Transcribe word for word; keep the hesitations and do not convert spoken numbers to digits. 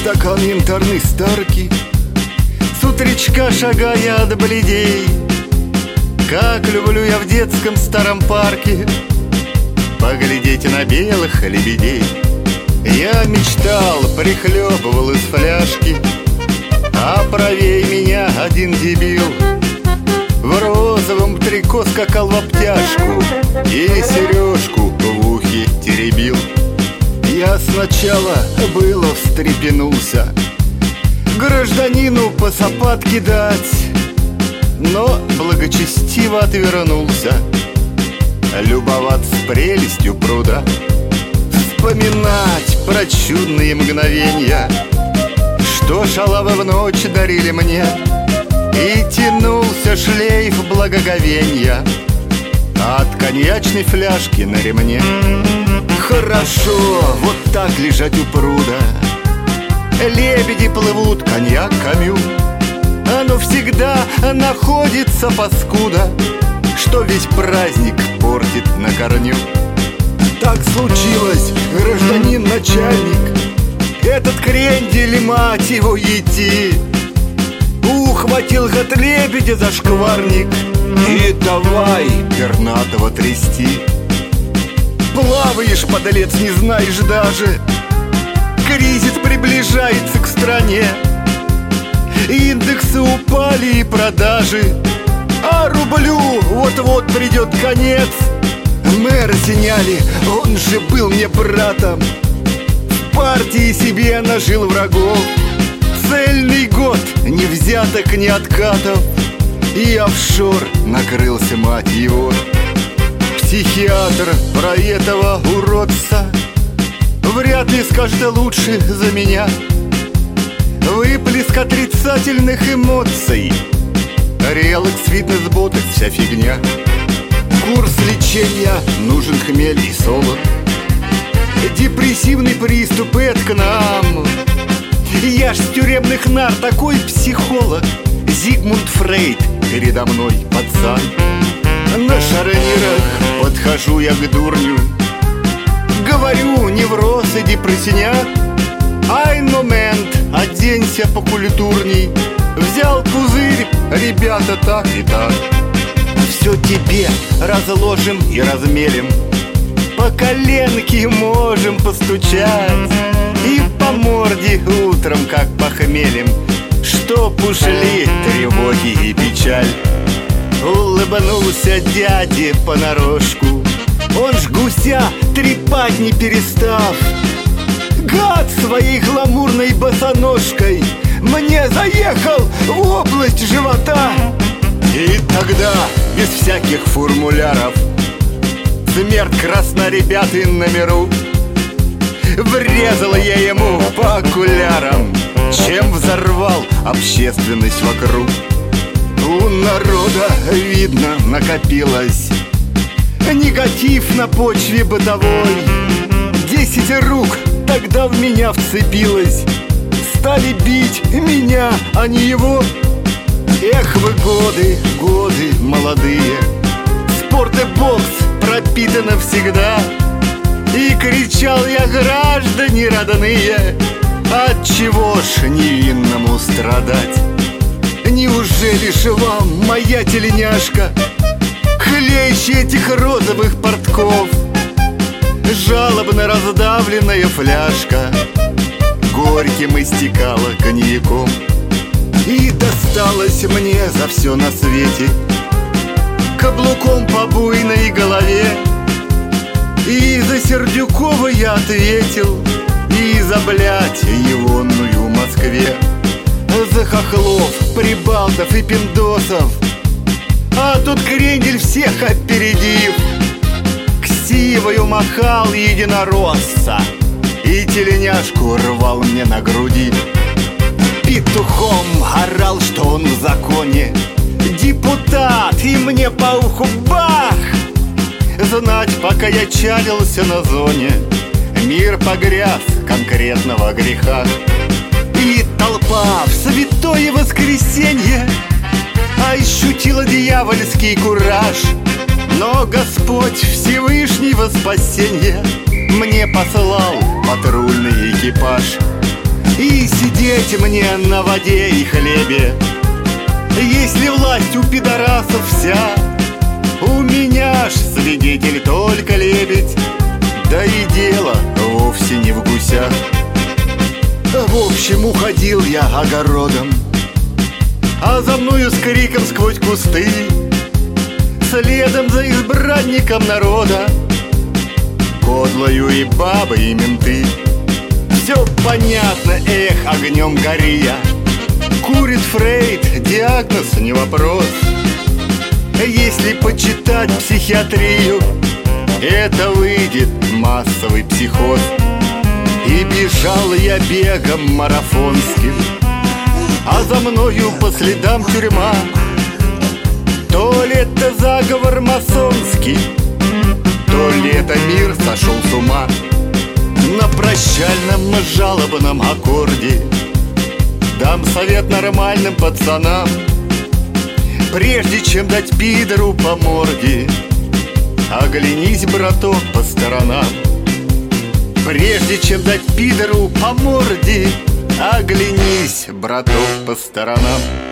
стакан янтарной старки, с утречка шагая от бледей. Как люблю я в детском старом парке поглядеть на белых лебедей. Я мечтал, прихлебывал из фляжки, а правее меня один дебил в розовом трико скакал в обтяжку и сережку в ухе теребил. Я сначала было встрепенулся гражданину по сапатке дать, но благочестиво отвернулся любоваться прелестью пруда, вспоминать про чудные мгновенья, что шалавы в ночь дарили мне. И тянулся шлейф благоговенья от коньячной фляжки на ремне. Хорошо вот так лежать у пруда, лебеди плывут, коньяк камю, оно всегда находится паскуда, что весь праздник портит на корню. Так случилось, гражданин начальник, этот крендель, мать его, ети, ухватил от лебедя за шкварник и давай пернатого трясти. Плаваешь, подлец, не знаешь даже, кризис приближается к стране, индексы упали и продажи, а рублю вот-вот придет конец. Мэра сняли, он же был мне братом, в партии себе нажил врагов. Цельный год ни взяток, ни откатов, и офшор накрылся, мать его. Психиатр про этого уродца вряд ли скажет лучше за меня. Выплеск отрицательных эмоций, релакс, фитнес, ботокс, вся фигня. Курс лечения, нужен хмель и солод, депрессивный приступ — это к нам. Я ж с тюремных нар такой психолог, Зигмунд Фрейд передо мной пацан. На шарнирах подхожу я к дурню, говорю: невроз и депрессняк. Ай, момент, оденься покультурней, взял пузырь, ребята, так и так. Все тебе разложим и размелим, по коленке можем постучать, и по морде утром, как похмелем, чтоб ушли тревоги и печаль. Улыбнулся дяде понарошку, он ж гуся трепать не перестав. Гад своей гламурной босоножкой мне заехал в область живота. И тогда, без всяких формуляров, смерть красноребятый на миру, врезала я ему по окулярам, чем взорвал общественность вокруг. У народа, видно, накопилось негатив на почве бытовой. Десять рук тогда в меня вцепилось, стали бить меня, а не его. Эх вы годы, годы молодые, спорт и бокс пропитаны всегда. И кричал я: граждане родные, отчего ж невинному страдать? Неужели же вам моя тельняшка хлеще этих розовых портков? Жалобно раздавленная фляжка горьким истекала коньяком. И досталось мне за все на свете каблуком по буйной голове. И за Сердюкова я ответил, и за, блядь, егонную в Москве, за хохлов, прибалтов и пиндосов. А тут крендель всех опередив, ксивою махал единоросса и теленяшку рвал мне на груди. Петухом орал, что он в законе депутат, и мне по уху бах! Знать, пока я чалился на зоне, мир погряз конкретного греха. И толпа в святое воскресенье ощутила дьявольский кураж. Но Господь Всевышнего спасенья мне послал патрульный экипаж. и сидеть мне на воде и хлебе. Если власть у пидорасов вся, у меня ж свидетель только лебедь. Да и дело вовсе не в гусях. В общем, уходил я огородом, а за мною с криком сквозь кусты, следом за избранником народа, кодлою и бабы, и менты. Все понятно, эх, огнем гори я. Курит Фрейд, диагноз не вопрос. Если почитать психиатрию, это выйдет массовый психоз. И бежал я бегом марафонским, а за мною по следам тюрьма. То ли это заговор масонский, то ли это мир сошел с ума. На прощальном жалобном аккорде дам совет нормальным пацанам: прежде чем дать пидору по морде, оглянись, браток, по сторонам. Прежде чем дать пидору по морде, оглянись, браток, по сторонам.